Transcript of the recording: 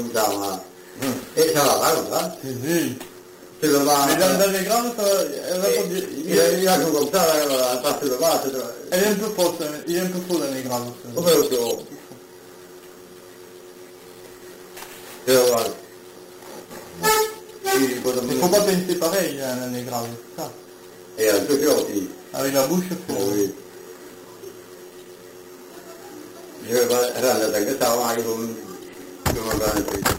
comme ça, hein. Et ça va pas comme ça. C'est le bas. Mais dans les grandes, elle va pas dire. Il a tout comme ça, elle passe le bas. Elle est un peu fausse, il est un peu faux dans les grandes. Come lo so. C'est le bas. Il ne faut pas penser pareil dans les grandes, c'est ça. Et un peu aussi. Avec la bouche, il faut... Oui. Je vais pas rendre que ça va, come va